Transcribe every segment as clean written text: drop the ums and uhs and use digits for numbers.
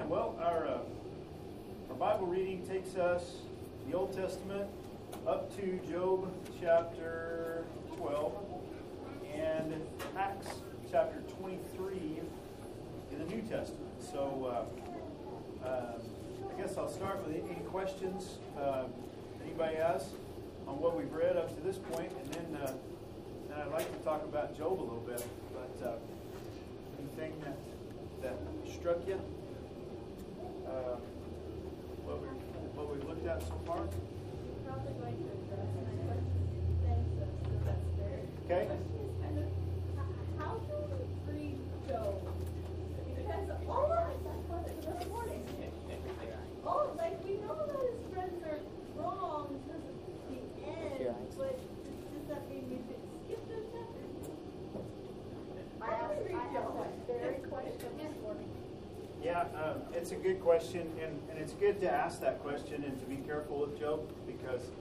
Well, our Bible reading takes us the Old Testament up to Job chapter 12 and Acts chapter 23 in the New Testament. So I guess I'll start with any questions anybody has on what we've read up to this point, and then I'd like to talk about Job a little bit. But anything that struck you? What we've looked at so far? Probably going to address my question. Thanks, so that's fair. Okay. The question is kind of, how do we free Job? Because all of us, I thought it this morning. Oh, like we know that his friends are wrong because of the end, but does that mean we should skip those chapters? I asked that very question this morning. Yeah, it's a good question, and it's good to ask that question and to be careful with Job, because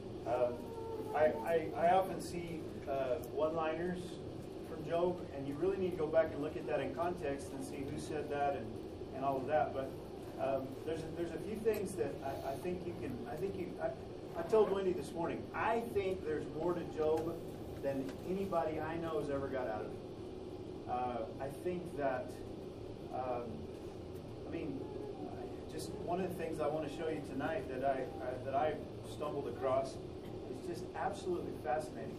I often see one-liners from Job, and you really need to go back and look at that in context and see who said that and all of that. But there's a few things that I think you can. I told Wendy this morning, I think there's more to Job than anybody I know has ever got out of it. I think that. Just one of the things I want to show you tonight that I stumbled across is just absolutely fascinating.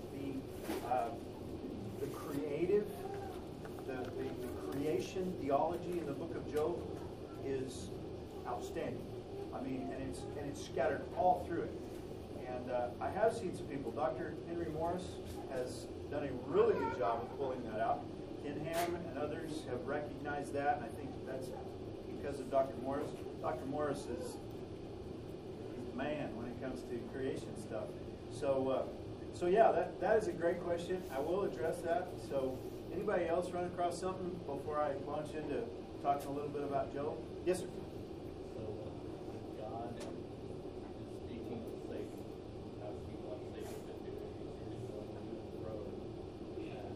The creative, the creation theology in the book of Job is outstanding. And it's scattered all through it. And I have seen some people. Dr. Henry Morris has done a really good job of pulling that out. Ken Ham and others have recognized that, and I think that's because of Dr. Morris. Dr. Morris is the man when it comes to creation stuff. So yeah, that is a great question. I will address that. So anybody else run across something before I launch into talking a little bit about Job? Yes, sir. So God is speaking to Satan, asking what Satan can do. He's going to the throne. And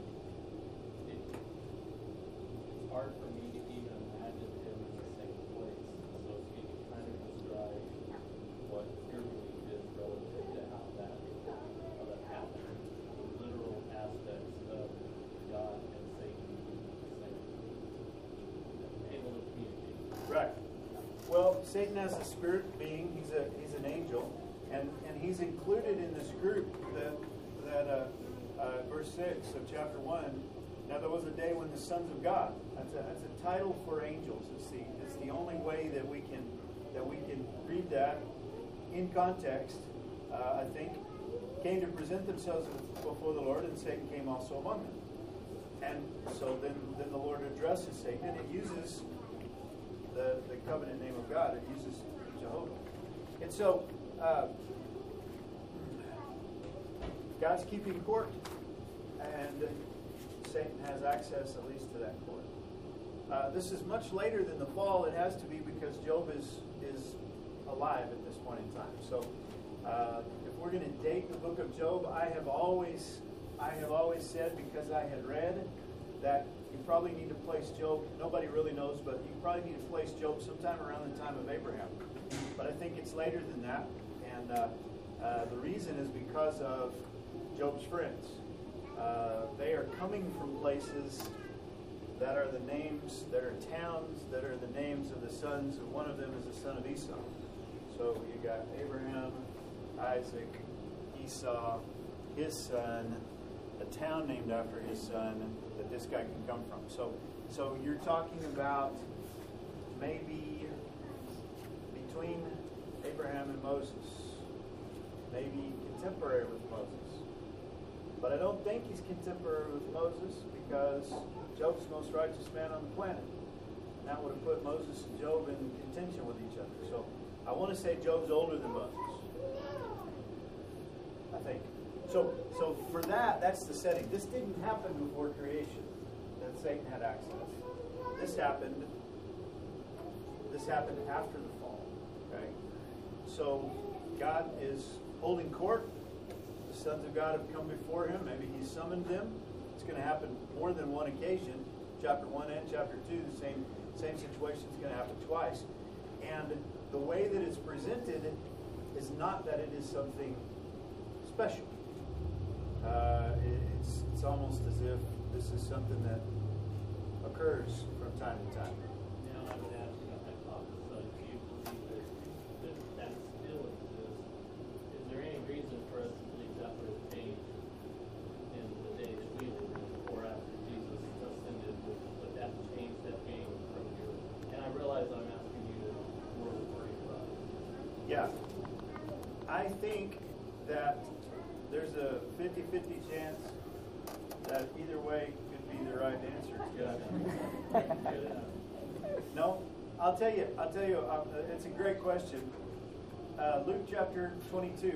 it's hard for me to even imagine him in the same place. So if you can kind of describe what your belief is relative to how that happened, the literal aspects of God and Satan able to communicate. Right. Well, Satan has a spirit being. He's an angel, and he's included in this group that verse 6 of chapter 1. Now there was a day when the sons of God. That's a title for angels. It's the only way that we can read that in context. I think came to present themselves before the Lord, and Satan came also among them. And so then the Lord addresses Satan, and it uses the covenant name of God. It uses Jehovah. And so God's keeping court, and Satan has access at least to that court. This is much later than the fall. It has to be because Job is alive at this point in time. So if we're going to date the book of Job, I have always said, because I had read that you probably need to place Job, nobody really knows, but you probably need to place Job sometime around the time of Abraham. But I think it's later than that. And the reason is because of Job's friends. They are coming from places that are the names, that are towns, that are the names of the sons. And one of them is the son of Esau. So you got Abraham, Isaac, Esau, his son, a town named after his son that this guy can come from. So you're talking about maybe between Abraham and Moses, maybe contemporary with Moses. But I don't think he's contemporary with Moses, because Job's the most righteous man on the planet. And that would have put Moses and Job in contention with each other. So I want to say Job's older than Moses, I think. So for that's the setting. This didn't happen before creation, that Satan had access. This happened after the fall. Okay? So God is holding court. The sons of God have come before him. Maybe he summoned them. It's going to happen more than one occasion. Chapter 1 and chapter 2, the same situation is going to happen twice. And the way that it's presented is not that it is something special. It's almost as if this is something that occurs from time to time. Now, I would ask you a hypothesis. Do you believe that still exists? Is there any reason for us to believe that would have changed in the days we live in, or after Jesus ascended? Would that change that game from your? And I realize I'm asking you to worry about it. Yeah. I think that there's a 50-50 chance that either way could be the right answer. No, I'll tell you, it's a great question. Luke chapter 22.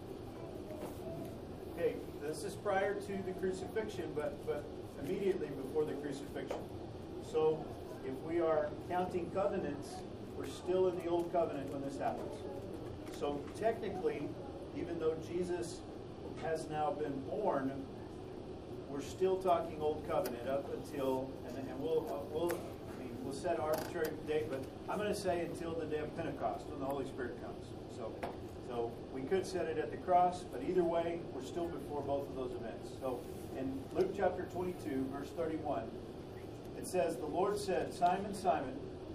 Okay, this is prior to the crucifixion, but immediately before the crucifixion. So if we are counting covenants, we're still in the old covenant when this happens. So technically, even though Jesus has now been born, we're still talking old covenant up until, and we'll set an arbitrary date, but I'm going to say until the day of Pentecost when the Holy Spirit comes. So we could set it at the cross, but either way, we're still before both of those events. So in Luke chapter 22, verse 31, it says, "The Lord said, Simon, Simon."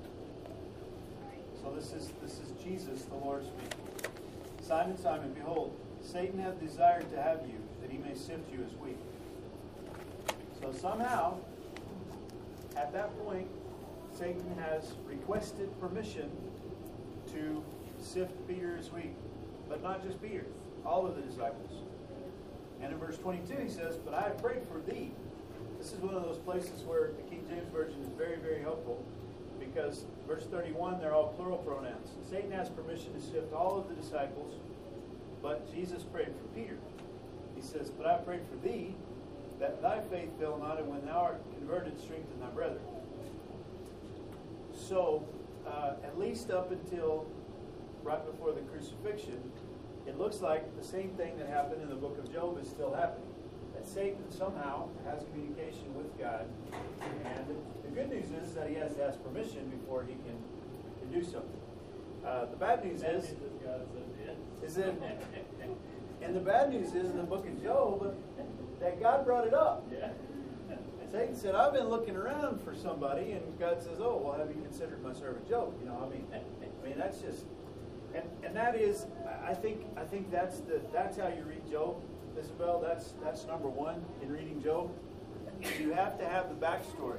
So this is Jesus, the Lord speaking. "Simon, Simon, behold, Satan hath desired to have you, that he may sift you as wheat." So somehow, at that point, Satan has requested permission to sift Peter as wheat. But not just Peter, all of the disciples. And in verse 22 he says, "But I have prayed for thee." This is one of those places where the King James Version is very, very helpful, because verse 31, they're all plural pronouns. Satan has permission to sift all of the disciples, but Jesus prayed for Peter. He says, "But I prayed for thee, that thy faith fail not, and when thou art converted, strengthen thy brethren." So, at least up until right before the crucifixion, it looks like the same thing that happened in the book of Job is still happening. That Satan somehow has communication with God, and the good news is that he has to ask permission before he can do something. The bad news is that, and the bad news is in the book of Job that God brought it up. Yeah. Satan said, "I've been looking around for somebody," and God says, "Oh, well, have you considered my servant Job?" I mean, that's just, and that is, I think that's how you read Job, Isabel. That's number one in reading Job. You have to have the backstory.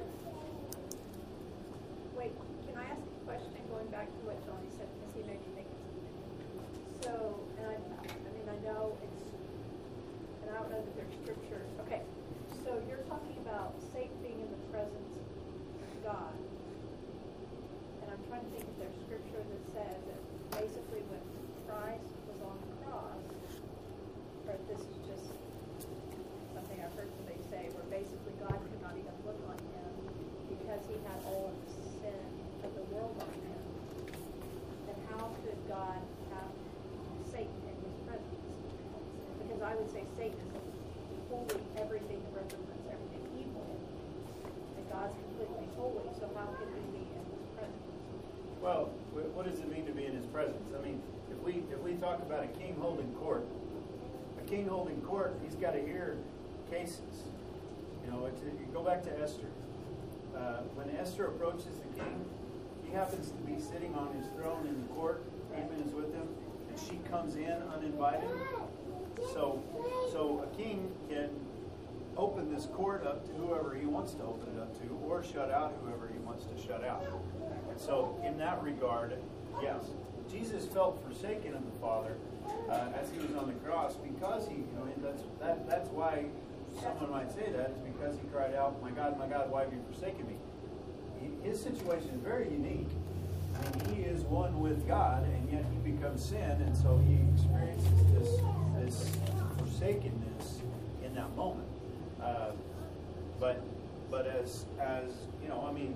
Wait, can I ask a question going back to what Johnny said, because he made me think of something. So, and I know it's, and I don't know that there's scripture. Okay, so you're talking about Satan being in the presence of God. And I'm trying to think if there's scripture that says that basically when Christ was on the cross, or if this is just something I've heard somebody say, where basically God could not even look on him because he had all of the sin of the world on him. Then how could God have Satan in his presence? Because I would say Satan is wholly everything that represents everything evil. And God's completely holy, so how could he be in his presence? Well, what does it mean to be in his presence? I mean, if we talk about a king holding court, he's got to hear cases. You go back to Esther. When Esther approaches the king, he happens to be sitting on his throne in the court. Haman is with him, and she comes in uninvited. So a king can open this court up to whoever he wants to open it up to, or shut out whoever he wants to shut out. And so, in that regard, yes, Jesus felt forsaken of the Father as he was on the cross, because that's why someone might say that, is because he cried out, my God, why have you forsaken me?" His situation is very unique. I mean, he is one with God, and yet he becomes sin, and so he experiences this forsakenness in that moment. But as I mean,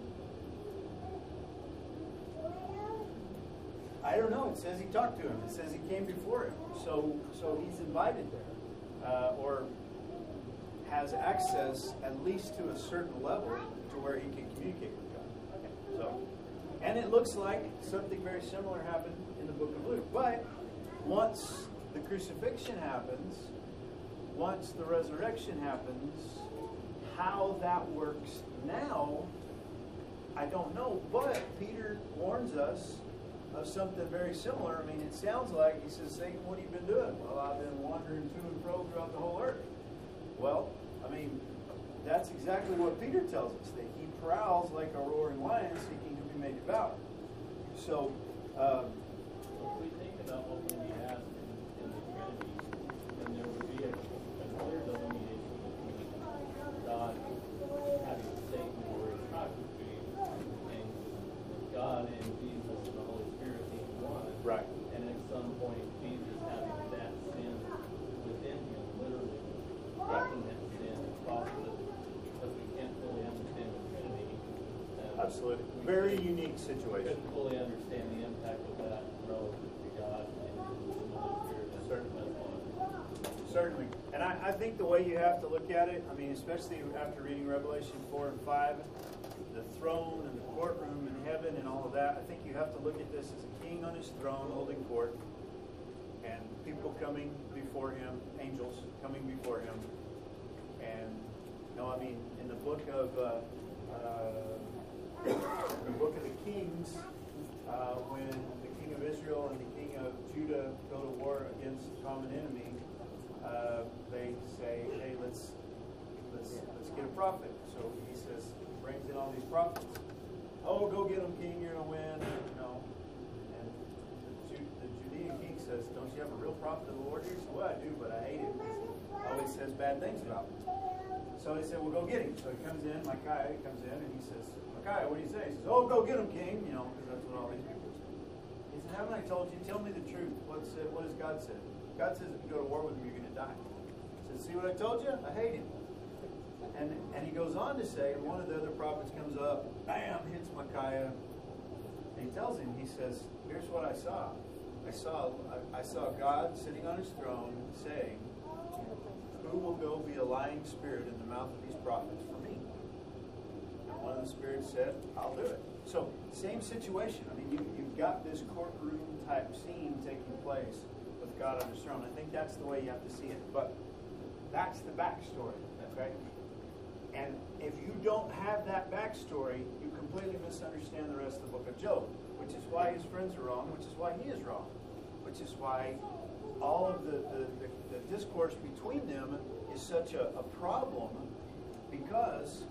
I don't know. It says he talked to him. It says he came before him. So he's invited there, or has access at least to a certain level to where he can communicate with God. So And it looks like something very similar happened in the book of Luke. But once the crucifixion happens, once the resurrection happens, how that works now, I don't know. But Peter warns us of something very similar. I mean, it sounds like, he says, Satan, what have you been doing? Well, I've been wandering to and fro throughout the whole earth. Well, I mean, that's exactly what Peter tells us, that he prowls like a roaring lion seeking to be made devoured. So, If we think about what would be asked in the Trinity, then there would be a clear delineation between God having Satan or his faculty, and God and Jesus and the Holy Spirit being one. right. And at some point, Jesus having that sin within him, literally breaking that sin and causing it, because we can't fully understand the Trinity. Absolutely. Very unique We situation. couldn't fully understand the impact of that relative to God and the Holy Spirit. Certainly. That's one. Certainly. And I think the way you have to look at it, I mean, especially after reading Revelation 4 and 5, the throne and the courtroom in heaven and all of that, I think you have to look at this as a king on his throne holding court and people coming before him, angels coming before him. And, I mean, in the book of the Kings, when the king of Israel and the king of Judah go to war against the common enemy, they say, "Hey, let's get a prophet." So he says, brings in all these prophets. "Oh, go get them, king. You're gonna win." And the Judean king says, "Don't you have a real prophet of the Lord here?" He said, "Well, I do, but I hate him. He always says bad things about me." So he said, "Well, go get him." So he comes in, Micaiah comes in, and he says, "Micaiah, what do you say?" He says, "Oh, go get him, king." Because that's what all these people say. He said, "Haven't I told you? Tell me the truth. What has God said?" God says if you go to war with him, you're going to die. He says, "See what I told you? I hate him." And he goes on to say, and one of the other prophets comes up, bam, hits Micaiah, and he tells him, he says, "Here's what I saw. I saw God sitting on his throne saying, 'Who will go be a lying spirit in the mouth of these prophets for me?' And one of the spirits said, 'I'll do it.'" So, same situation. I mean, you've got this courtroom type scene taking place with God on his throne. I think that's the way you have to see it. But that's the backstory, okay? And if you don't have that backstory, you completely misunderstand the rest of the book of Job, which is why his friends are wrong, which is why he is wrong, which is why all of the discourse between them is such a problem, because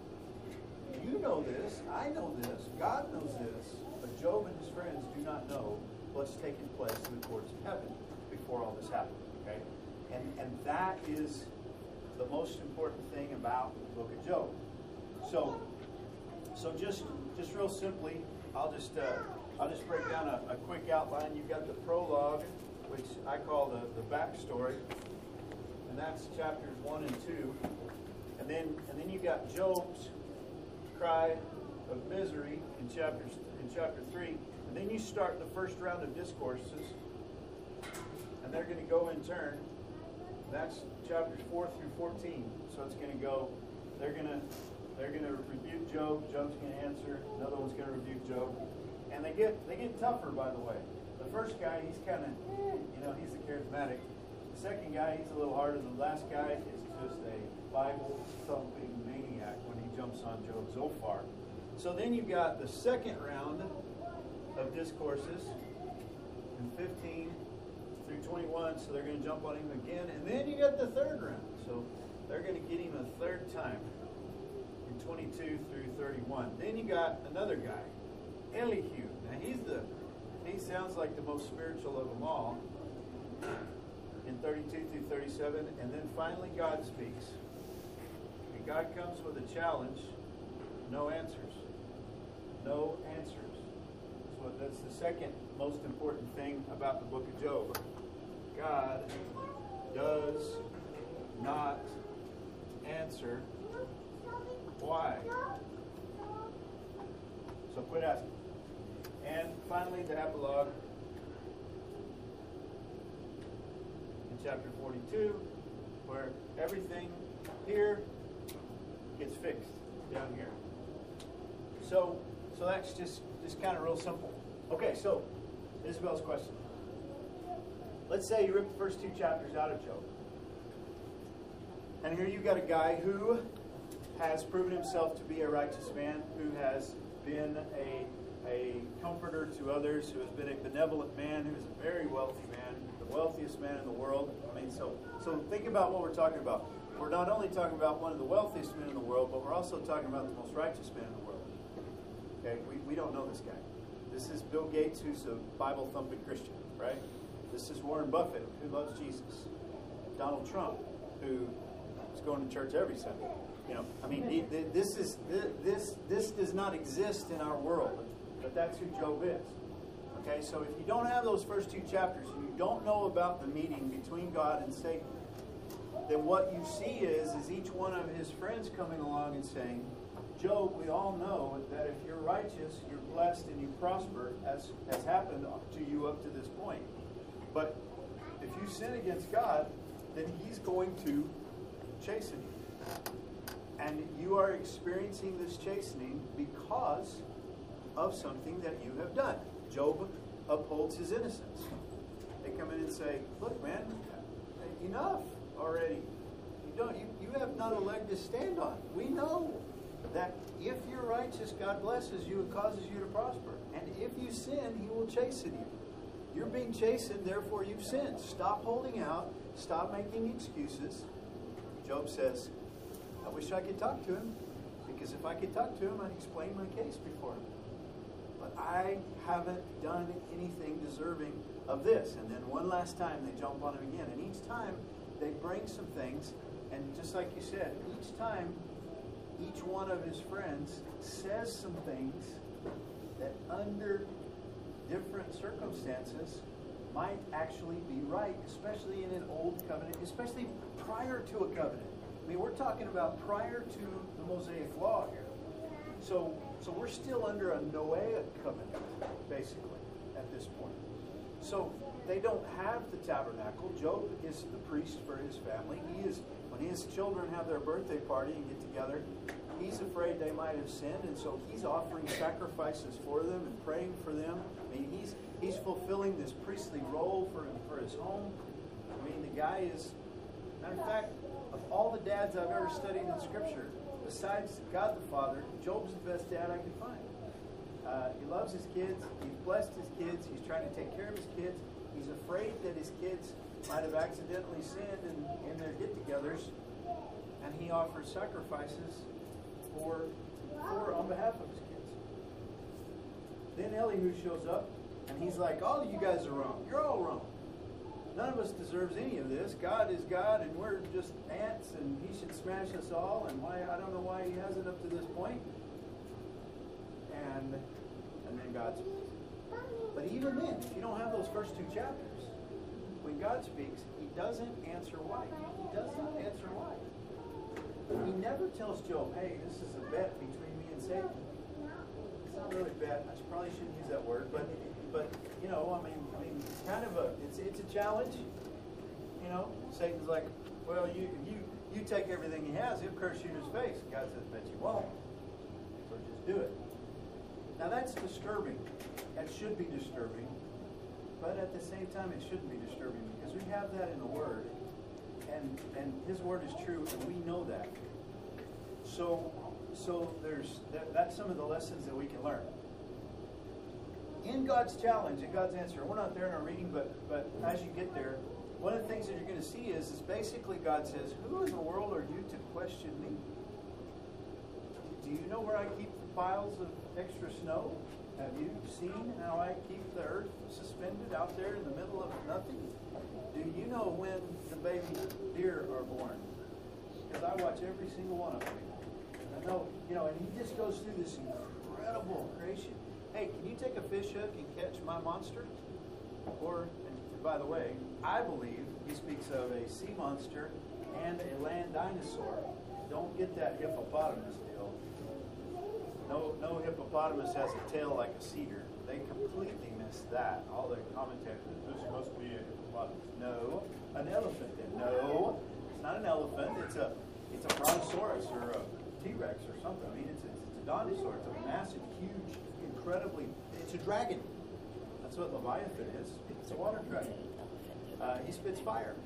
you know this, I know this, God knows this, but Job and his friends do not know what's taking place in the courts of heaven before all this happened, okay? And that is the most important thing about the book of Job. So just real simply, I'll just break down a quick outline. You've got the prologue, which I call the backstory, and that's chapters 1 and 2. And then you've got Job's cry of misery in chapter 3. And then you start the first round of discourses, and they're going to go in turn. That's chapters 4 through 14. So it's going to go. They're going to rebuke Job. Job's going to answer. Another one's going to rebuke Job. And they get tougher, by the way. The first guy, he's kind of, he's the charismatic. The second guy, he's a little harder. The last guy is just a Bible-thumping maniac when he jumps on Job Zophar. So then you've got the second round of discourses in 15 through 21, so they're going to jump on him again. And then you got the third round. So they're going to get him a third time in 22 through 31. Then you got another guy, Elihu. Now he sounds like the most spiritual of them all in 32 through 37. And then finally God speaks. And God comes with a challenge, no answers. No answers. So that's the second most important thing about the book of Job. God does not answer. Why? So quit asking. And finally, the epilogue in chapter 42, where everything here gets fixed down here. So that's just just kind of real simple. Okay, so Isabel's question. Let's say you rip the first 2 chapters out of Job. And here you've got a guy who has proven himself to be a righteous man, who has been a comforter to others, who has been a benevolent man, who is a very wealthy man, the wealthiest man in the world. I mean, so think about what we're talking about. We're not only talking about one of the wealthiest men in the world, but we're also talking about the most righteous man in the world. Okay, we don't know this guy. This is Bill Gates, who's a Bible-thumping Christian, right? This is Warren Buffett, who loves Jesus. Donald Trump, who is going to church every Sunday. You know, I mean, this does not exist in our world, but that's who Job is. Okay, so if you don't have those first 2 chapters, you don't know about the meeting between God and Satan, then what you see is each one of his friends coming along and saying, Job, we all know that if you're righteous, you're blessed and you prosper, as has happened to you up to this point. But if you sin against God, then he's going to chasten you. And you are experiencing this chastening because of something that you have done. Job upholds his innocence. They come in and say, look, man, enough already. You have not a leg to stand on. We know that if you're righteous, God blesses you and causes you to prosper. And if you sin, he will chasten you. You're being chastened, therefore you've sinned. Stop holding out. Stop making excuses. Job says, I wish I could talk to him, because if I could talk to him, I'd explain my case before him. But I haven't done anything deserving of this. And then one last time they jump on him again. And each time they bring some things. And just like you said, each time each one of his friends says some things that under different circumstances might actually be right, especially in an old covenant, especially prior to a covenant. I mean, we're talking about prior to the Mosaic Law here. So we're still under a Noahic covenant, basically, at this point. So they don't have the tabernacle. Job is the priest for his family. When his children have their birthday party and get together, he's afraid they might have sinned, and so he's offering sacrifices for them and praying for them. I mean, he's fulfilling this priestly role for his home. I mean, the guy is, matter of fact, of all the dads I've ever studied in Scripture, besides God the Father, Job's the best dad I could find. He loves his kids. He's blessed his kids. He's trying to take care of his kids. He's afraid that his kids might have accidentally sinned in their get-togethers, and he offers sacrifices on behalf of his kids. Then Elihu shows up, and he's like, all of you guys are wrong. You're all wrong. None of us deserves any of this. God is God, and we're just ants, and he should smash us all, and I don't know why he hasn't up to this point. And then God speaks. But even then, if you don't have those first 2 chapters, when God speaks, he doesn't answer why. He does not answer why. He never tells Job, hey, this is a bet between me and Satan. It's not really a bet. I probably shouldn't use that word, but you know, I mean, it's kind of it's a challenge. You know, Satan's like, well, you take everything he has, he'll curse you in his face. God says, bet you won't. So just do it. Now that's disturbing. That should be disturbing. But at the same time, it shouldn't be disturbing, because we have that in the Word. And his Word is true, and we know that. So that's some of the lessons that we can learn. In God's challenge, in God's answer, we're not there in our reading, but as you get there, one of the things that you're going to see is basically God says, who in the world are you to question me? Do you know where I keep the piles of extra snow? Have you seen how I keep the earth suspended out there in the middle of nothing? Do you know when the baby deer are born? Because I watch every single one of them. I know, and he just goes through this incredible creation. Hey, can you take a fish hook and catch my monster? Or, and by the way, I believe he speaks of a sea monster and a land dinosaur. Don't get that hippopotamus deal. No hippopotamus has a tail like a cedar. They completely missed that. All the commentators, this must be a hippopotamus. No. An elephant then. No. It's not an elephant. It's a brontosaurus or a T-Rex or something. I mean, it's a dinosaur. It's a massive, huge, incredibly, it's a dragon. That's what Leviathan is. It's a water dragon. He spits fire.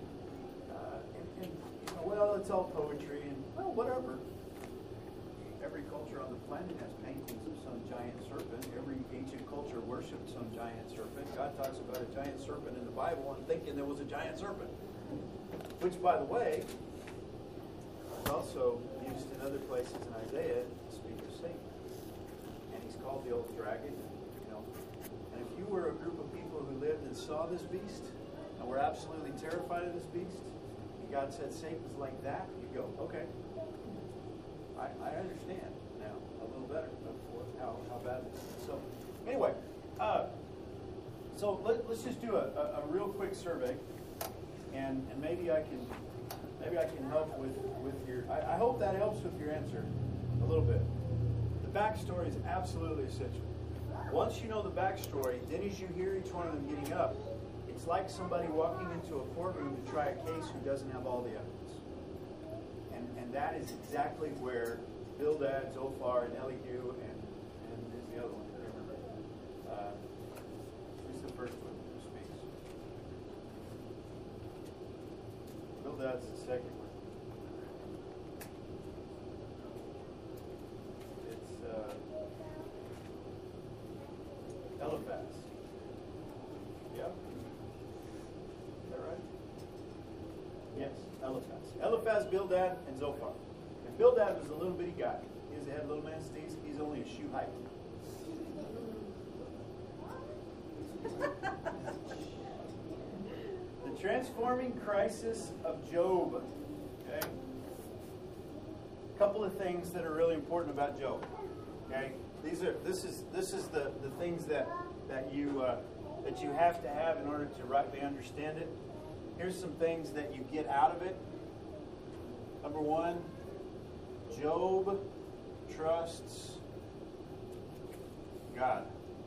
Well, it's all poetry and, well, whatever. Every culture on the planet has paintings of some giant serpent. Every ancient culture worshipped some giant serpent. God talks about a giant serpent in the Bible. I'm thinking there was a giant serpent. Which, by the way, is also used in other places in Isaiah to speak of Satan. And he's called the old dragon. And if you were a group of people who lived and saw this beast and were absolutely terrified of this beast, and God said Satan's like that, you go, okay. I understand now a little better of how bad it is. So anyway, so let's just do a real quick survey, and maybe I can help with your. I hope that helps with your answer a little bit. The backstory is absolutely essential. Once you know the backstory, then as you hear each one of them getting up, it's like somebody walking into a courtroom to try a case who doesn't have all the evidence. And that is exactly where Bildad, Zophar, and Elihu, and who's the other one? I can't remember. Who's the first one who speaks? Bildad's the second one. It's Eliphaz. Yep. Is that right? Yes, Eliphaz. Eliphaz, Bildad, and Zophar. And Bildad was a little bitty guy. He had little man steez. He's only a shoe height. The transforming crisis of Job. Okay. A couple of things that are really important about Job. Okay. This is the things that you have to have in order to rightly understand it. Here's some things that you get out of it. Number one, Job trusts God.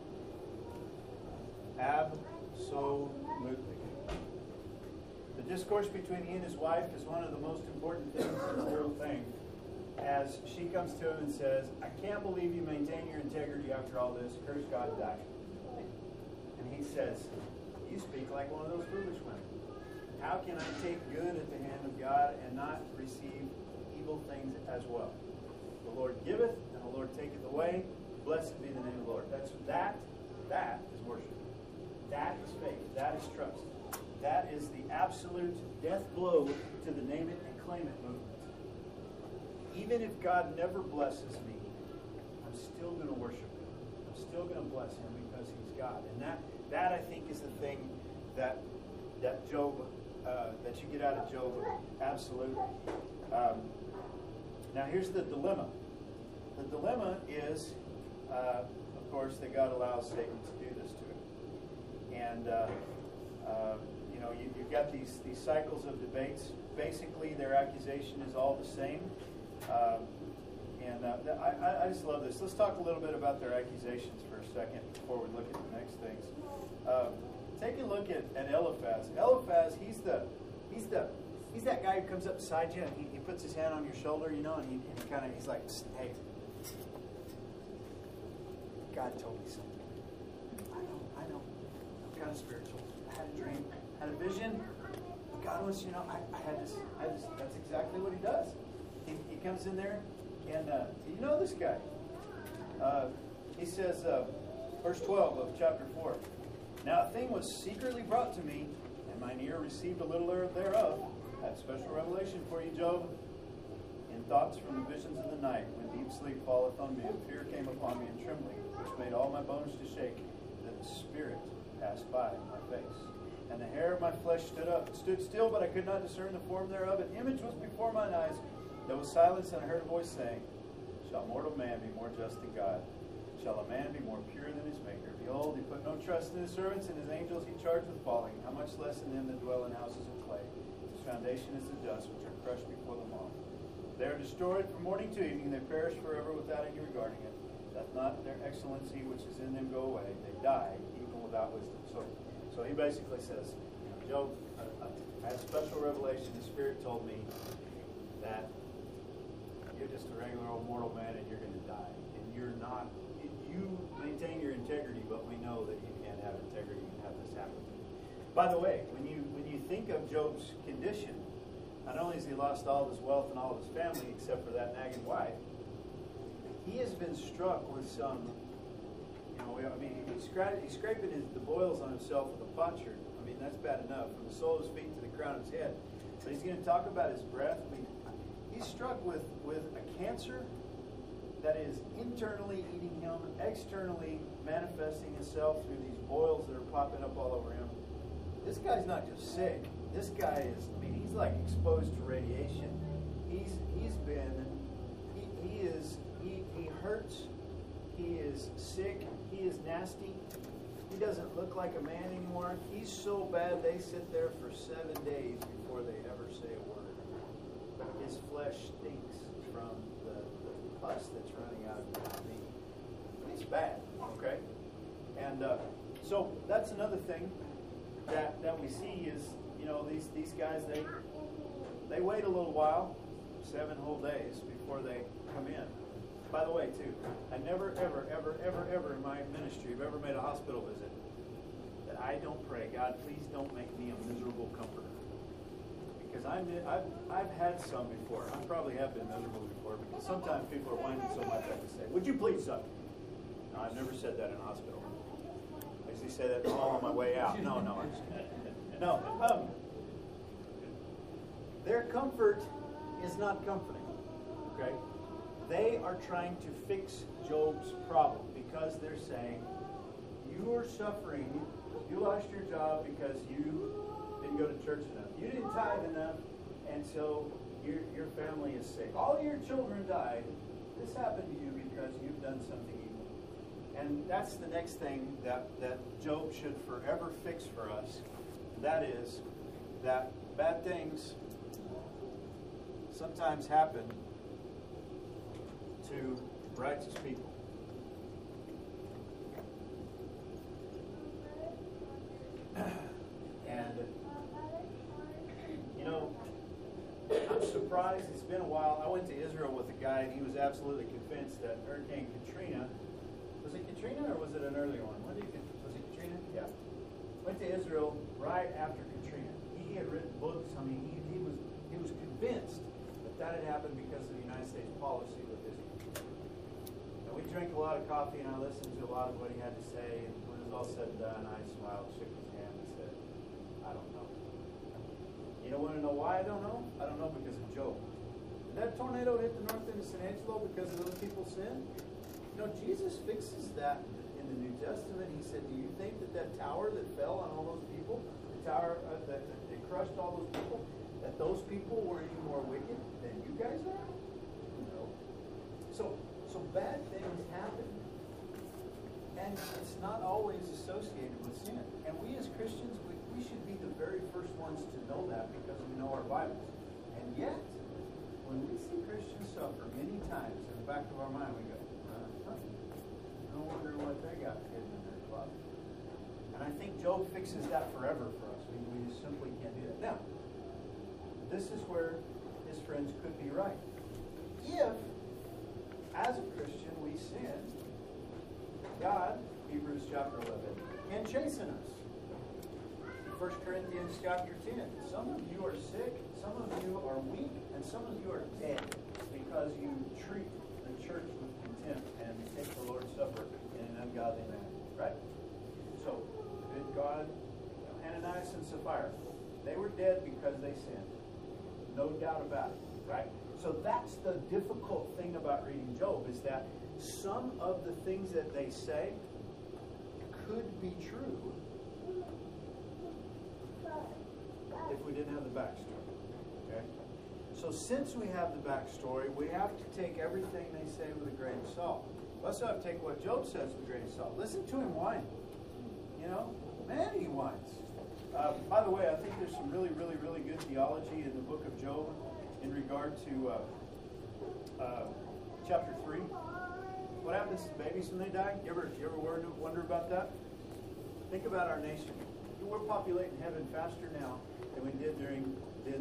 Absolutely. The discourse between he and his wife is one of the most important things in the whole thing. As she comes to him and says, I can't believe you maintain your integrity after all this. Curse God and die. And he says, you speak like one of those foolish women. How can I take good at the hand of God and not receive evil things as well? The Lord giveth, and the Lord taketh away. Blessed be the name of the Lord. That is worship. That is faith. That is trust. That is the absolute death blow to the name it and claim it movement. Even if God never blesses me, I'm still going to worship him. I'm still going to bless him because he's God. And that I think is the thing that Job, that you get out of Job, absolutely. Now here's the dilemma. The dilemma is, of course, that God allows Satan to do this to him. And you've got these cycles of debates. Basically, their accusation is all the same. I just love this. Let's talk a little bit about their accusations for a second before we look at the next things. Take a look at Eliphaz. Eliphaz, he's that guy who comes up beside you and he puts his hand on your shoulder, and he's like, hey, God told me something. I know. I'm kind of spiritual. I had a dream, had a vision. God wants you to know, I had this. That's exactly what he does. He comes in there, and you know this guy. He says, verse 12 of chapter 4. Now a thing was secretly brought to me, and mine ear received a little thereof. That special revelation for you, Job. In thoughts from the visions of the night, when deep sleep falleth on me, and fear came upon me, and trembling, which made all my bones to shake, that the spirit passed by my face. And the hair of my flesh stood still, but I could not discern the form thereof. An image was before mine eyes. There was silence, and I heard a voice saying, Shall mortal man be more just than God? Shall a man be more pure than his Maker? Behold, he put no trust in his servants, and his angels he charged with falling. How much less in them that dwell in houses of clay? His foundation is the dust, which are crushed before the moth. They are destroyed from morning to evening. They perish forever without any regarding it. Doth not their excellency which is in them go away? They die, even without wisdom. So he basically says, Job, I had a special revelation. The Spirit told me that you're just a regular old mortal man and you're going to die. And you're not, maintain your integrity, but we know that you can't have integrity and have this happen. By the way, when you think of Job's condition, not only has he lost all of his wealth and all of his family, except for that nagging wife, he has been struck with some, he's scraping the boils on himself with a potsherd. I mean, that's bad enough, from the sole of his feet to the crown of his head. But he's going to talk about his breath. I mean, he's struck with a cancer that is internally eating him, externally manifesting itself through these boils that are popping up all over him. This guy's not just sick. This guy is, he's like exposed to radiation. He hurts. He is sick. He is nasty. He doesn't look like a man anymore. He's so bad they sit there for 7 days before they ever say a word. His flesh stinks from the pus that's running out of his knee. It's bad, okay? And so that's another thing that we see is, these guys, they wait a little while, 7 whole days before they come in. By the way, too, I never, ever, ever, ever, ever in my ministry have ever made a hospital visit that I don't pray, God, please don't make me a miserable comforter. Because I've had some before. I probably have been miserable before because sometimes people are whining so much I can say, would you please suck? No, I've never said that in a hospital. I usually say that all on my way out. No, I'm just kidding. No. Their comfort is not comforting. Okay? They are trying to fix Job's problem because they're saying, you are suffering. You lost your job because you didn't go to church enough. You didn't tithe enough, and so your family is sick. All your children died. This happened to you because you've done something evil. And that's the next thing that Job should forever fix for us. That is that bad things sometimes happen to righteous people. And, I'm surprised. It's been a while. I went to Israel with a guy, and he was absolutely convinced that Hurricane Katrina, was it Katrina or was it an earlier one? Was it Katrina? Yeah. Went to Israel right after Katrina. He had written books. He was convinced that had happened because of the United States policy with Israel. And we drank a lot of coffee, and I listened to a lot of what he had to say. And when it was all said and done, I smiled, shook his hand, and said, I don't know. You don't want to know why I don't know? I don't know because of Job. Did that tornado hit the north end of San Angelo because of other people's sin? Jesus fixes that in the New Testament. He said, do you think that tower that fell on all those people, the tower that crushed all those people, that those people were any more wicked than you guys are? No. So bad things happen. And it's not always associated with sin. And we as Christians, we should be the very first ones to know that because we know our Bibles. And yet, when we see Christians suffer many times, in the back of our mind we go, no wonder what they got hidden in their closet. And I think Job fixes that forever for us. We just simply can't do that. Now, this is where his friends could be right. If, as a Christian, we sin, God, Hebrews chapter 11, can chasten us. 1 Corinthians chapter 10. Some of you are sick, some of you are weak, and some of you are dead because you treat the church with contempt and take the Lord's Supper in an ungodly manner. Right? So, good God, Ananias and Sapphira, they were dead because they sinned. No doubt about it, right? So that's the difficult thing about reading Job is that some of the things that they say could be true if we didn't have the backstory. Okay? So since we have the backstory, we have to take everything they say with a grain of salt. We also have to take what Job says with a grain of salt. Listen to him whine. Man, he whines. By the way, I think there's some really, really, really good theology in the book of Job in regard to chapter 3. What happens to babies when they die? You ever wonder about that? Think about our nation. We're populating heaven faster now than we did during the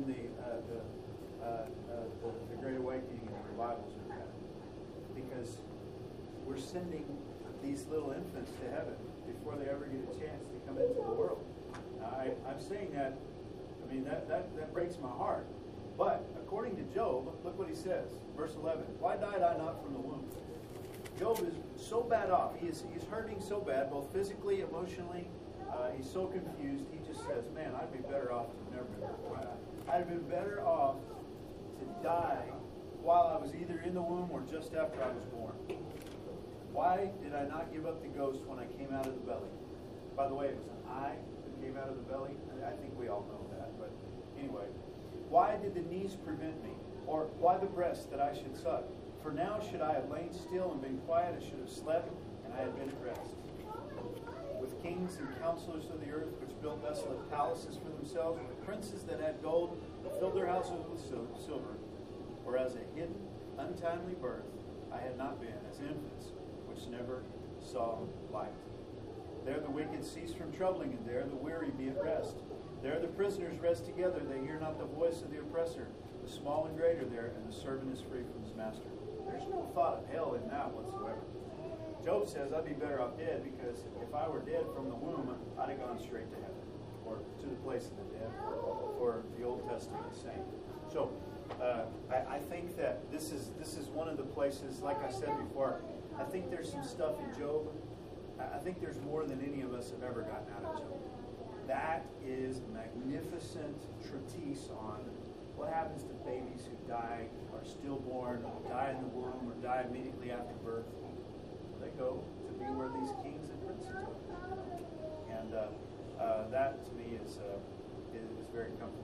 Great Awakening and the revivals we've had. Because we're sending these little infants to heaven before they ever get a chance to come into the world. Now, I'm saying that, I mean, that breaks my heart. But according to Job, look what he says. Verse 11, why died I not from the womb? Job is so bad off. He's hurting so bad, both physically, emotionally. He's so confused. He just says, man, I'd be better off to have never been born. I'd have been better off to die while I was either in the womb or just after I was born. Why did I not give up the ghost when I came out of the belly? By the way, it was an I that came out of the belly. I think we all know that. But anyway, why did the knees prevent me? Or why the breast that I should suck? For now should I have lain still and been quiet, I should have slept, and I had been at rest. With kings and counselors of the earth, which built desolate palaces for themselves, with princes that had gold, that filled their houses with silver. Whereas a hidden, untimely birth I had not been, as infants, which never saw light. There the wicked cease from troubling, and there the weary be at rest. There the prisoners rest together, they hear not the voice of the oppressor. The small and great are there, and the servant is free from his master. There's no thought of hell in that whatsoever. Job says, I'd be better off dead, because if I were dead from the womb, I'd have gone straight to heaven, or to the place of the dead, for the Old Testament is saying. So, I think that this is one of the places, like I said before, I think there's some stuff in Job. I think there's more than any of us have ever gotten out of Job. That is a magnificent treatise on what happens to babies who die, are stillborn, or die in the womb, or die immediately after birth. They go to be where these kings and princes are. And that, to me, is very comforting.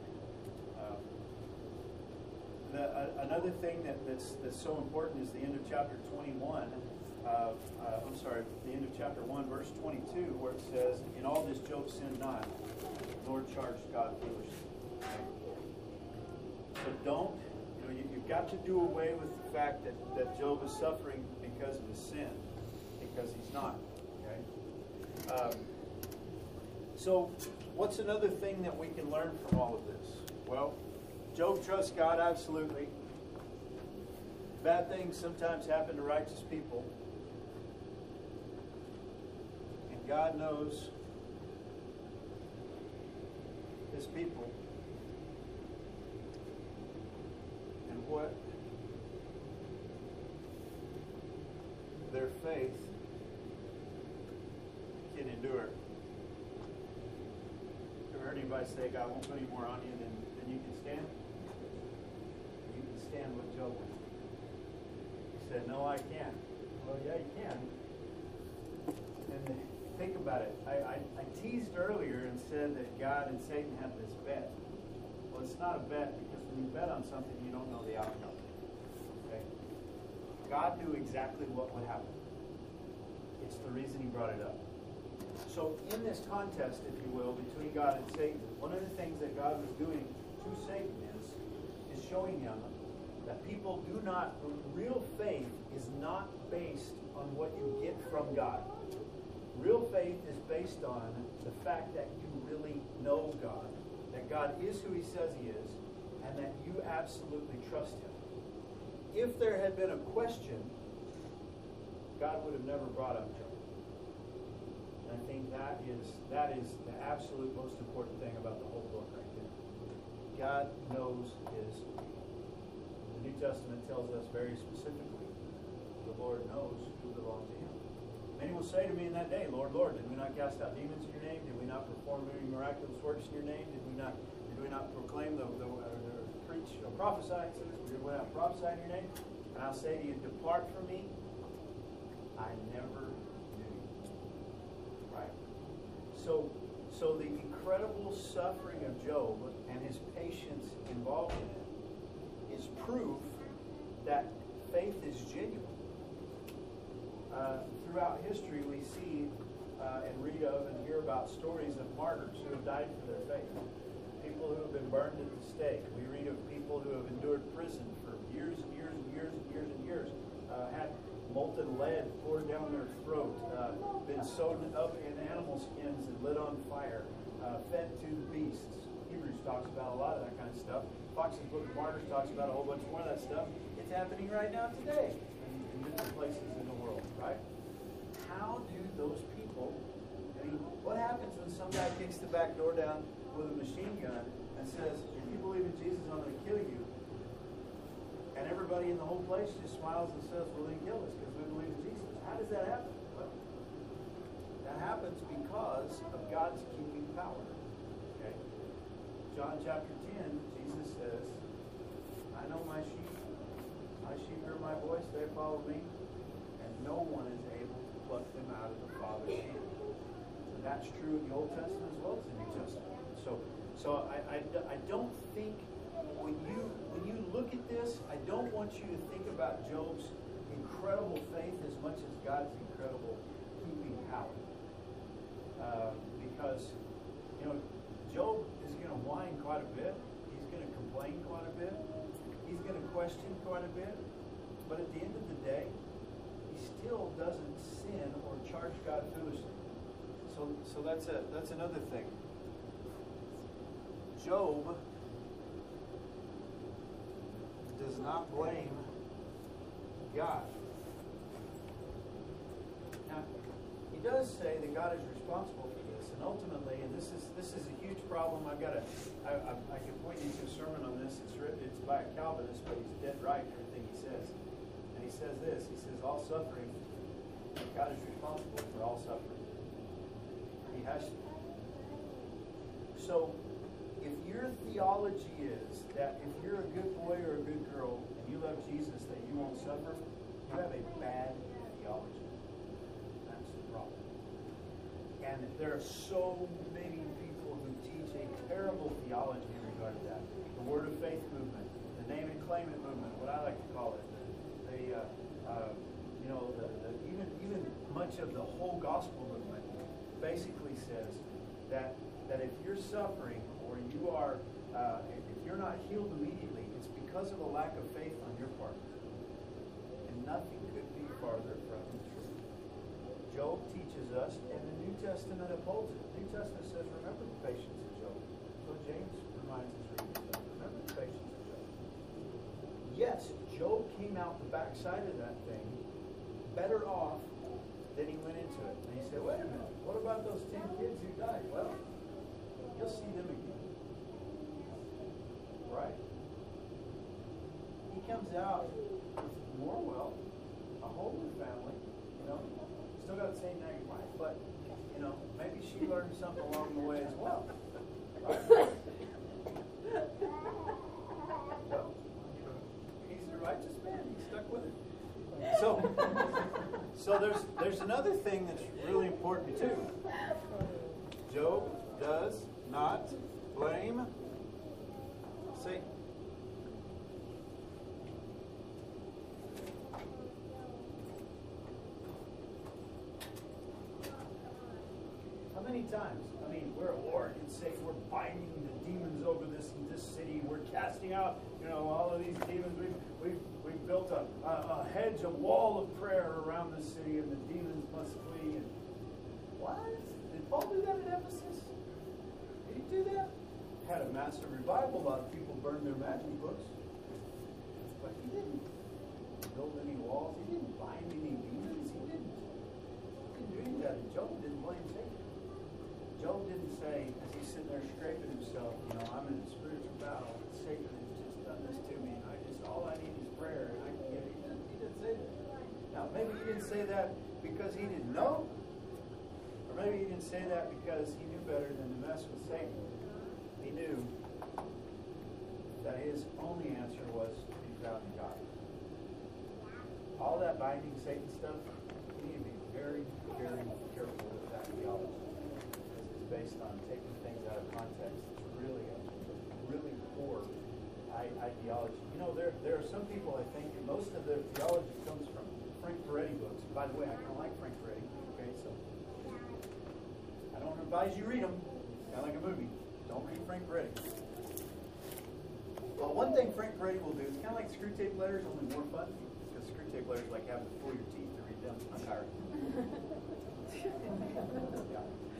Another thing that's so important is the end of chapter 21. The end of chapter 1, verse 22, where it says, in all this Job sinned not, nor charged God foolishly. So you've got to do away with the fact that Job is suffering because of his sin, because he's not. Okay? So what's another thing that we can learn from all of this? Well, Job trusts God, absolutely. Bad things sometimes happen to righteous people. And God knows his people and what their faith can endure. Ever heard anybody say, God won't put any more on you than you can stand? You can stand what Job went. He said, no, I can't. Well, yeah, you can. And think about it. I teased earlier and said that God and Satan have this bet. Well, it's not a bet, because when you bet on something, you don't know the outcome. Okay? God knew exactly what would happen. It's the reason he brought it up. So in this contest, if you will, between God and Satan, one of the things that God was doing to Satan is showing him that people do not, real faith is not based on what you get from God. Real faith is based on the fact that you really know God, that God is who he says he is, and that you absolutely trust him. If there had been a question, God would have never brought up Job. And I think that is the absolute most important thing about the whole book right there. God knows his people. The New Testament tells us very specifically, the Lord knows who belong to him. Many will say to me in that day, Lord, Lord, did we not cast out demons in your name? Did we not perform many miraculous works in your name? Did we not proclaim preach or prophesy? Did we not prophesy in your name? And I'll say to you, depart from me, I never knew you. Right? So the incredible suffering of Job and his patience involved in it is proof that faith is genuine. Throughout history, we see and read of and hear about stories of martyrs who have died for their faith. People who have been burned at the stake. We read of people who have endured prison for years and years and years and years and years. Had molten lead poured down their throat. Been sewn up in animal skins and lit on fire. Fed to the beasts. Hebrews talks about a lot of that kind of stuff. Fox's Book of Martyrs talks about a whole bunch more of that stuff. It's happening right now today in different places in the world, right? how do those people, I mean, what happens when some guy kicks the back door down with a machine gun and says, if you believe in Jesus, I'm going to kill you? And everybody in the whole place just smiles and says, well, then kill us because we believe in Jesus. How does that happen? Well, that happens because of God's keeping power. Okay? John chapter 10, Jesus says, I know my sheep. My sheep hear my voice, they follow me, and no one is able to pluck them out of the Father's hand. And that's true in the Old Testament as well as the New Testament. So I don't think when you look at this, I don't want you to think about Job's incredible faith as much as God's incredible keeping power. Because, Job is going to whine quite a bit. He's going to complain quite a bit. He's going to question quite a bit. But at the end of the day, he still doesn't sin or charge God foolishly. So that's another thing. Job does not blame God. Now, he does say that God is responsible for this, and ultimately, and this is a huge problem. I can point you to a sermon on this. It's by a Calvinist, but he's dead right in everything he says. And he says this. He says all suffering, God is responsible for all suffering. He has to. So, if your theology is that if you're a good boy or a good girl and you love Jesus, that you won't suffer, you have a bad theology. That's the problem. And there are so many people who teach a terrible theology in regard to that. The Word of Faith movement, the Name and Claim It movement, what I like to call it, even much of the whole gospel movement basically says that if you're suffering or you are, if you're not healed immediately, it's because of a lack of faith on your part. And nothing could be farther from the truth. Job teaches us, and the New Testament upholds it. The New Testament says, remember the patience of Job. So James reminds us, remember the patience of Job. Yes, Job came out the backside of that thing better off than he went into it. And he said, wait a minute, what about those 10 kids who died? Well, you'll see them again. Right? He comes out with more wealth, a whole new family, still got the same nagging wife, but, maybe she learned something along the way as well. Right? Well, he's a righteous man. He stuck with it. So there's another thing that's really important too. Job does not blame Satan. How many times? I mean, we're at war against Satan. We're binding the demons over this city. We're casting out, all of these demons. We've built a hedge, a wall of prayer around the city, and the demons must flee. And what? Did Paul do that at Ephesus? Did he do that? Had a massive revival. A lot of people burned their magic books. But he didn't build any walls. He didn't bind any demons. He didn't do any of that. And Job didn't blame Satan. Job didn't say, as he's sitting there scraping himself, I'm in a spiritual battle. Satan has just done this to me, and all I need is prayer, and I can get it. He didn't say that. Now, maybe he didn't say that because he didn't know, or maybe he didn't say that because he knew better than to mess with Satan. He knew that his only answer was to be found in God. All that binding Satan stuff, you need to be very, very careful with that theology. It's based on taking things out of context. It's really poor ideology. There are some people, I think, and most of their theology comes from Frank Peretti books. By the way, I kind of like Frank Peretti. Okay, so I don't advise you read them. Kind of like a movie. Don't read Frank Peretti. Well, one thing Frank Peretti will do, it's kind of like screw tape letters, only more fun. Because screw tape letters like having to pull your teeth to read them. I'm tired. Yeah.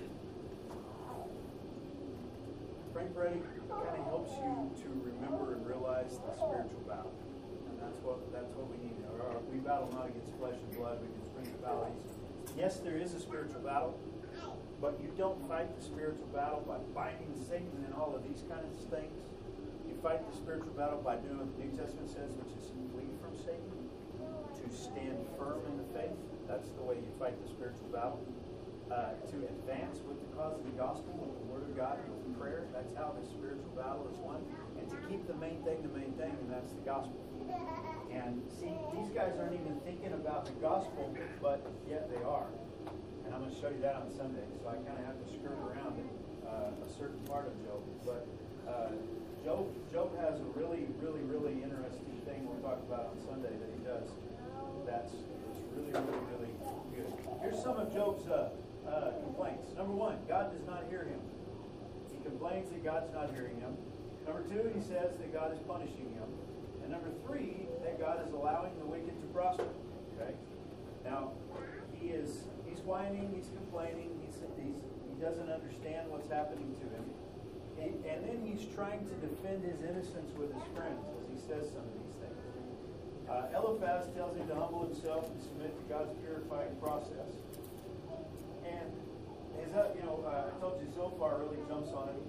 Frank Peretti kind of helps you to remember and realize the spiritual battle. And that's what we need. We battle not against flesh and blood, but against principalities, Yes, there is a spiritual battle, but you don't fight the spiritual battle by binding Satan and all of these kinds of things. You fight the spiritual battle by doing what the New Testament says, which is flee from Satan, to stand firm in the faith. That's the way you fight the spiritual battle. To advance with the cause of the gospel, with the word of God, and with prayer. That's how the spiritual battle is won. And to keep the main thing, and that's the gospel. And see, these guys aren't even thinking about the gospel, but yet they are. And I'm going to show you that on Sunday. So I kind of have to skirt around a certain part of Job. But Job has a really, really, really interesting thing we'll talk about on Sunday that he does. That's really, really, really good. Here's some of Job's complaints. Number one, God does not hear him. He complains that God's not hearing him. Number two, he says that God is punishing him. And number three, that God is allowing the wicked to prosper. Okay? Now, he's whining, he's complaining, he doesn't understand what's happening to him. And then he's trying to defend his innocence with his friends as he says some of these things. Eliphaz tells him to humble himself and submit to God's purifying process. And as I told you, Zophar really jumps on it.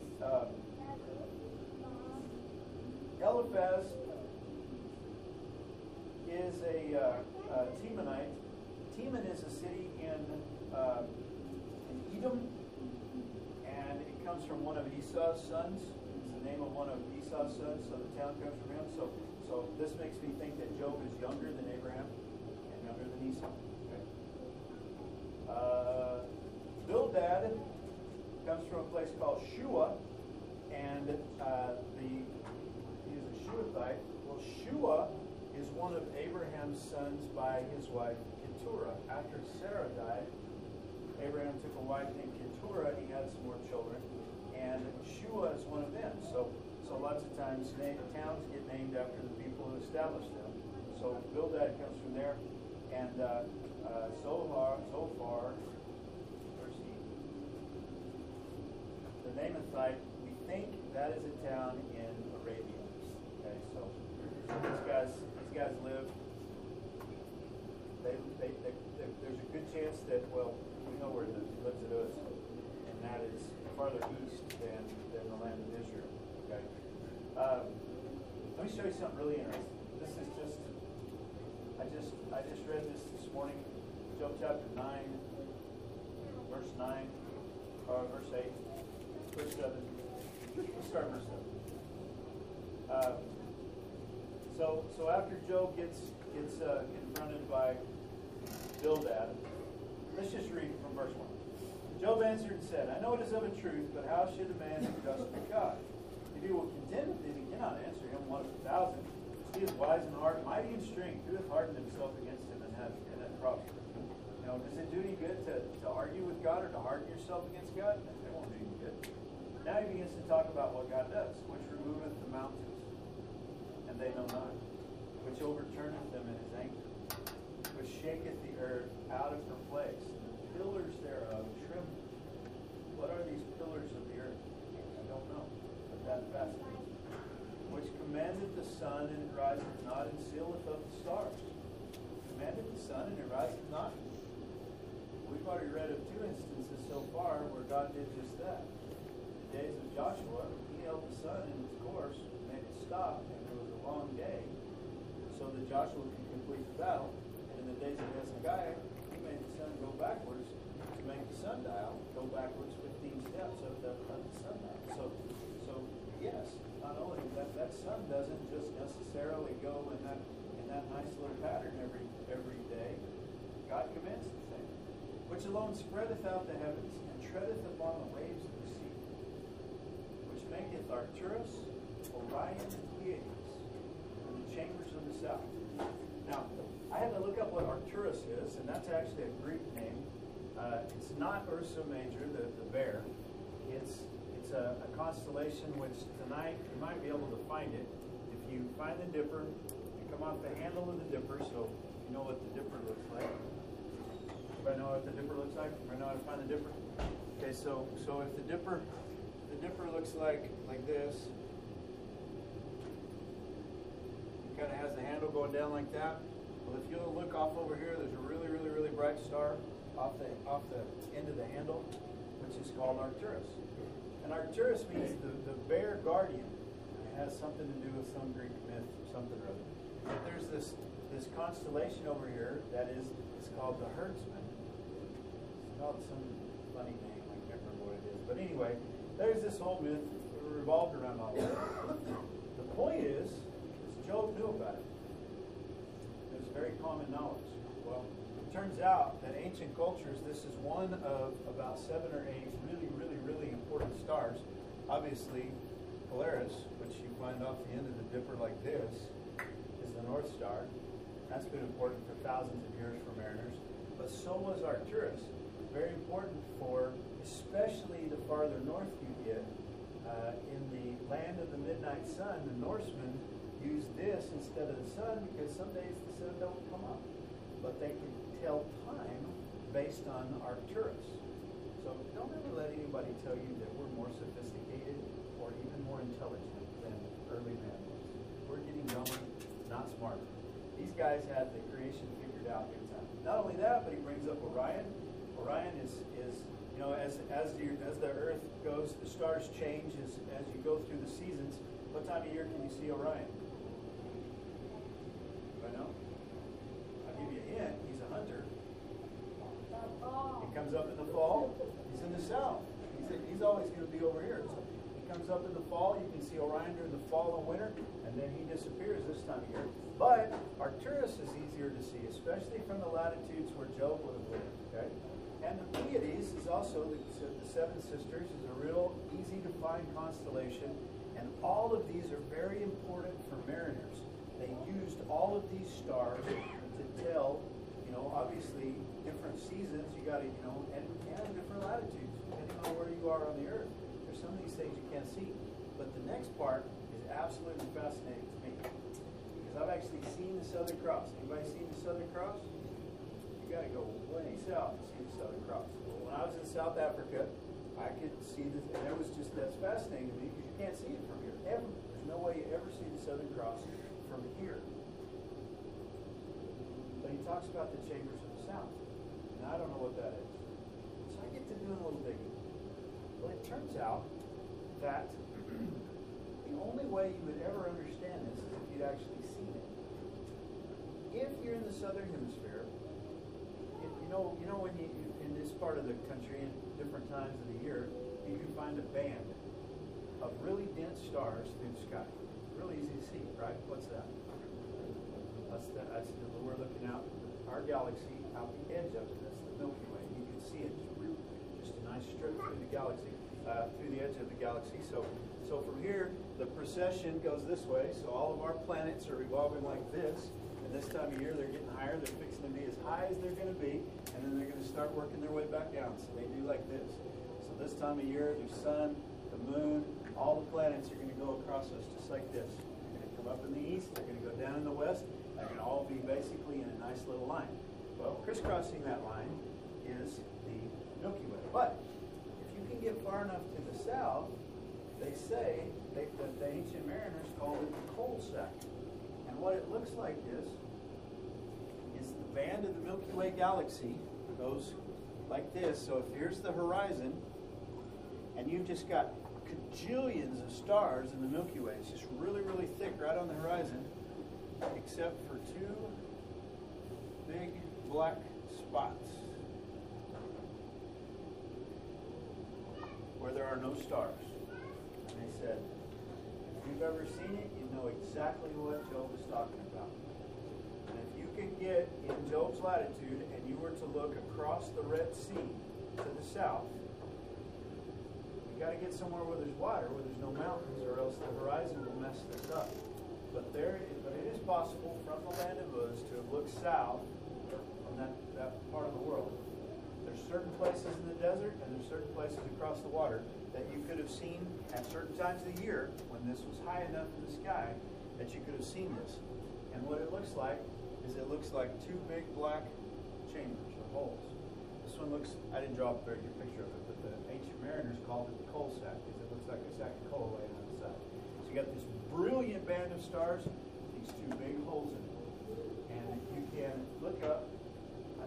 Eliphaz is a Temanite. Teman is a city in Edom, and it comes from one of Esau's sons. It's the name of one of Esau's sons, so the town comes from him. So this makes me think that Job is younger than Abraham and younger than Esau. Okay. Bildad comes from a place called Shua, and he is a Shuathite. Well, Shua is one of Abraham's sons by his wife Keturah. After Sarah died, Abraham took a wife named Keturah. He had some more children, and Shua is one of them. So lots of times towns get named after the people who established them. So Bildad comes from there, and Zophar, where's he? The Namathite. We think that is a town in Arabia. Okay, so these guys live. There's a good chance that, well, we know where he lives at Uz, and that is farther east than the land of Israel. Okay. Let me show you something really interesting. This is I just read this morning, Job chapter 9, verse 9, or verse 8, verse 7. Let's start verse 7. So after Job gets confronted by Bildad, let's just read from verse 1. Job answered and said, I know it is of a truth, but how should a man be just with God? If he will contend with him, he cannot answer him 1 of 1,000. He is wise in heart, mighty in strength. Who hath hardened himself against him and hath prospered? Does it do any good to argue with God or to harden yourself against God? It won't do any good. Now he begins to talk about what God does, which removeth the mountains, and they know not, which overturneth them in his anger, which shaketh the earth out of her place, and the pillars thereof tremble. What are these pillars of the earth? I don't know, but that fascinates me. Which commandeth the sun, and it riseth not, and sealeth up the stars. Commandeth the sun, and it riseth not. We've already read of 2 instances so far where God did just that. In the days of Joshua, he held the sun in its course, made it stop, and it was a long day, so that Joshua could complete the battle. And in the days of Hezekiah, he made the sun go backwards to make the sundial go backwards 15 steps up the sundial. So yes, not only that sun doesn't just necessarily go in that nice little pattern every day. God commands the thing, which alone spreadeth out the heavens and treadeth upon the waves of the sea, which maketh Arcturus, Orion, and Pleiades, and the chambers of the south. Now, I had to look up what Arcturus is, and that's actually a Greek name. It's not Ursa Major, the bear. It's a constellation which tonight you might be able to find it. If you find the Dipper, you come off the handle of the Dipper, so you know what the Dipper looks like. Everybody know what the Dipper looks like? Everybody know how to find the Dipper? Okay, so if the Dipper looks like this, it kind of has the handle going down like that. Well, if you'll look off over here, there's a really, really, really bright star. off the end of the handle, which is called Arcturus. And Arcturus means the bear guardian. It has something to do with some Greek myth or something or other. But there's this constellation over here that is called the herdsman. It's called some funny name, I can't remember what it is. But anyway, there's this whole myth revolved around all that. The point is Job knew about it. It was very common knowledge. Well, it turns out that ancient cultures, this is one of about 7 or 8 really, really, really important stars. Obviously, Polaris, which you find off the end of the dipper like this, is the North Star. That's been important for thousands of years for mariners. But so was Arcturus. Very important for, especially the farther north you get, in the land of the midnight sun, the Norsemen use this instead of the sun because some days the sun don't come up. But they can tell time based on Arcturus. So don't ever let anybody tell you that we're more sophisticated or even more intelligent than early man was. We're getting dumber, not smarter. These guys had the creation figured out big time. Not only that, but he brings up Orion. Orion is you know, as the Earth goes, the stars change as you go through the seasons. What time of year can you see Orion? I know. I'll give you a hint. He's a hunter. He comes up in the fall. He's in the south. He's always going to be over here. So he comes up in the fall. You can see Orion during the fall and winter, and then he disappears this time of year. But Arcturus is easier to see, especially from the latitudes where Job would have lived. Okay. And the Pleiades is also, the Seven Sisters, is a real easy to find constellation. And all of these are very important for mariners. They used all of these stars to tell, you know, obviously different seasons, you got to, you know, and different latitudes, depending on where you are on the Earth. There's some of these things you can't see. But the next part is absolutely fascinating to me. Because I've actually seen the Southern Cross. Anybody seen the Southern Cross? You got to go way south to see the Southern Cross. Well, when I was in South Africa, I could see this, and it was just, that's fascinating to me because you can't see it from here, ever. There's no way you ever see the Southern Cross from here. But he talks about the chambers of the south, and I don't know what that is. So I get to doing a little digging. Well, it turns out that the only way you would ever understand this is if you'd actually seen it. If you're in the southern hemisphere, you know when you in this part of the country in different times of the year, you can find a band of really dense stars through the sky. Really easy to see, right? What's that? That's we're looking out our galaxy, out the edge of it. That's the Milky Way. You can see it just a nice strip through the galaxy, through the edge of the galaxy. So from here, the precession goes this way. So all of our planets are revolving like this. And this time of year, they're getting higher. They're fixing to be as high as they're going to be. And then they're going to start working their way back down. So they do like this. So this time of year, the sun, the moon, all the planets are going to go across us just like this. They're going to come up in the east. They're going to go down in the west. They're going to all be basically in a nice little line. Well, crisscrossing that line is the Milky Way. But if you can get far enough to the south, they say that the ancient mariners called it the coal sack. And what it looks like is the band of the Milky Way galaxy goes like this. So if here's the horizon, and you've just got cajillions of stars in the Milky Way, it's just really, really thick right on the horizon, except for 2 big black spots where there are no stars. And they said, if you've ever seen it, you know exactly what Job is talking about. And if you could get in Job's latitude and you were to look across the Red Sea to the south, you got to get somewhere where there's water, where there's no mountains, or else the horizon will mess this up. But it is possible from the land of Uz to have looked south from that part of the world. There's certain places in the desert and there's certain places across the water that you could have seen at certain times of the year when this was high enough in the sky that you could have seen this. And what it looks like is it looks like 2 big black chambers or holes. This one looks, I didn't draw a very good picture of it, but the ancient mariners called it the coal sack because it looks like a sack of coal laying on the side. So you got this brilliant band of stars, these 2 big holes in it. And you can look up, I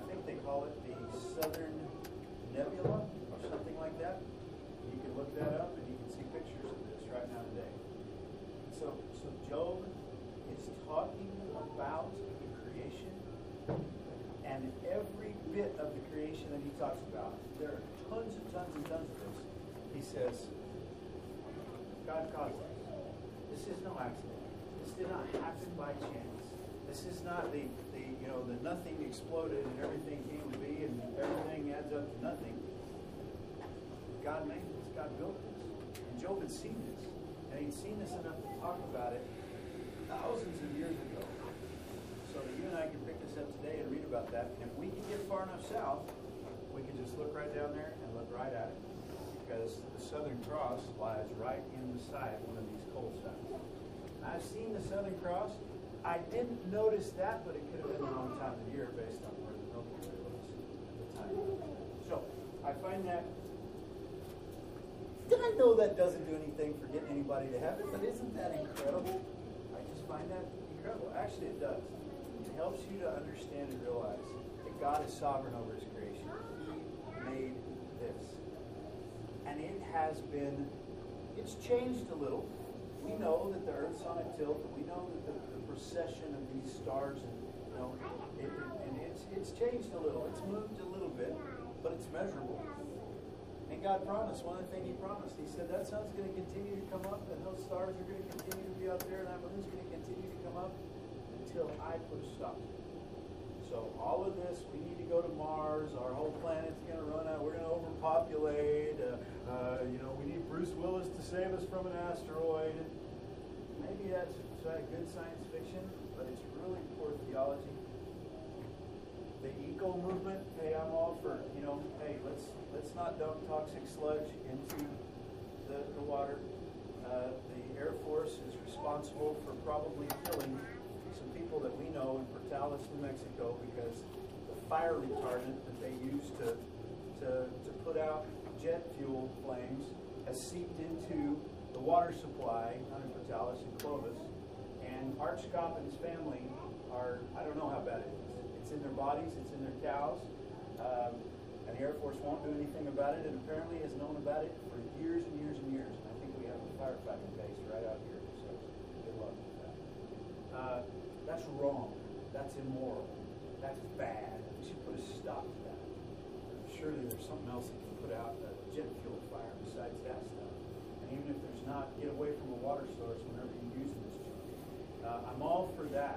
think they call it the Southern Nebula or something like that. You can look that up and you can see pictures of this right now today. So Job is talking about the creation, and every bit of the creation that he talks about, there are tons and tons and tons of this. He says, God caused this. This is no accident. This did not happen by chance. This is not the nothing exploded and everything came to be and everything adds up to nothing. God made this. God built this. And Job had seen this. And he'd seen this enough to talk about it thousands of years ago. So that you and I can pick this up today and read about that. And if we can get far enough south, we can just look right down there and look right at it. Because the Southern Cross lies right inside one of these coal stacks. I've seen the Southern Cross. I didn't notice that, but it could have been the wrong time of year based on where the Milky Way was at the time. So, I find that, I know that doesn't do anything for getting anybody to heaven, but isn't that incredible? I just find that incredible. Actually, it does. It helps you to understand and realize that God is sovereign over His creation. He made this. And it has been, it's changed a little. We know that the Earth's on a tilt. We know that the precession of these stars, and it's changed a little. It's moved a little bit, but it's measurable. And God promised, one of the things He promised, He said that sun's going to continue to come up, and those stars are going to continue to be out there, and that moon's going to continue to come up until I put a stop to it. So all of this, we need to go to Mars. Our whole planet's going to run out. We're going to overpopulate. We need Bruce Willis to save us from an asteroid. Maybe that's good science fiction, but it's really poor theology. The eco movement, hey, I'm all for, hey, let's not dump toxic sludge into the water. The Air Force is responsible for probably killing some people that we know in Portales, New Mexico, because the fire retardant that they use to put out jet fuel flames has seeped into the water supply out in Portales and Clovis. And Art Scott and his family are, I don't know how bad it is. It's in their bodies, it's in their cows. And the Air Force won't do anything about it, and apparently has known about it for years and years and years. And I think we have a firefighting base right out here, so good luck with that. That's wrong. That's immoral. That's bad. We should put a stop to that. Surely there's something else that can put out a jet fuel fire besides that stuff. And even if there's not, get away from a water source whenever you're using this junk. I'm all for that.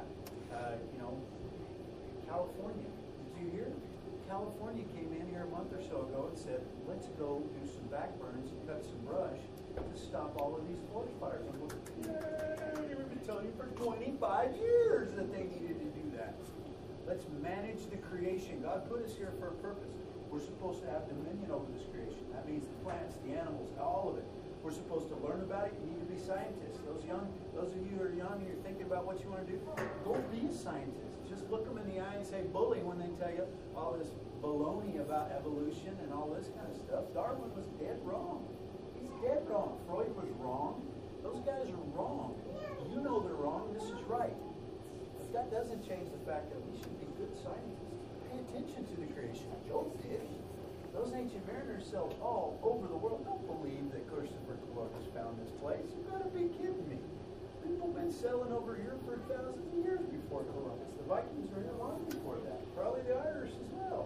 California. Did you hear? California came in here a month or so ago and said, let's go do some backburns and cut some brush to stop all of these forest fires. I'm going, we've been telling you for 25 years that they needed to do that. Let's manage the creation. God put us here for a purpose. We're supposed to have dominion over this creation. That means the plants, the animals, all of it. We're supposed to learn about it. You need to be scientists. Those of you who are young and you're thinking about what you want to do, go be a scientist. Just look them in the eye and say bully when they tell you all this baloney about evolution and all this kind of stuff. Darwin was dead wrong. He's dead wrong. Freud was wrong. Those guys are wrong. You know they're wrong. This is right. But that doesn't change the fact that we should be good scientists. Pay attention to the creation. Job did. Those ancient mariners sailed all over the world. Don't believe that Christopher Columbus found this place. You've got to be kidding me. People have been sailing over here for thousands of years before Columbus. The Vikings were here long before that. Probably the Irish as well.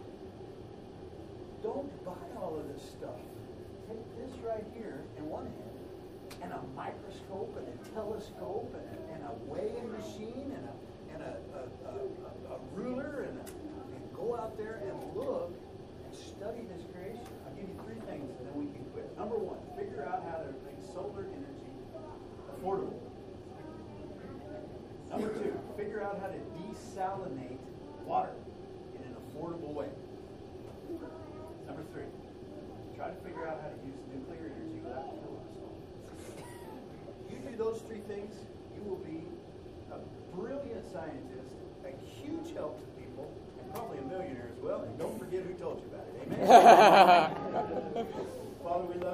Don't buy all of this stuff. Take this right here in one hand, and a microscope and a telescope and a weighing machine and a ruler and go out there and look and study this creation. I'll give you 3 things and then we can quit. Number 1, figure out how to make solar energy affordable. Number 2, figure out how to desalinate water in an affordable way. Number 3, try to figure out how to use nuclear energy without killing us all. You do those 3 things, you will be a brilliant scientist, a huge help to people, and probably a millionaire as well. And don't forget who told you about it. Amen? Father, we love you.